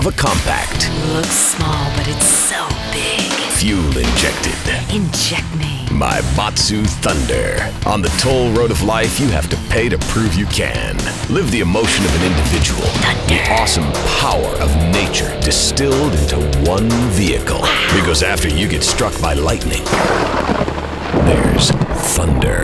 of a compact. Looks small, but it's so big. Fuel injected. Inject me. My Matsu Thunder. On the toll road of life, you have to pay to prove you can. Live the emotion of an individual. Thunder. The awesome power of nature distilled into one vehicle. Wow. Because after you get struck by lightning, there's thunder.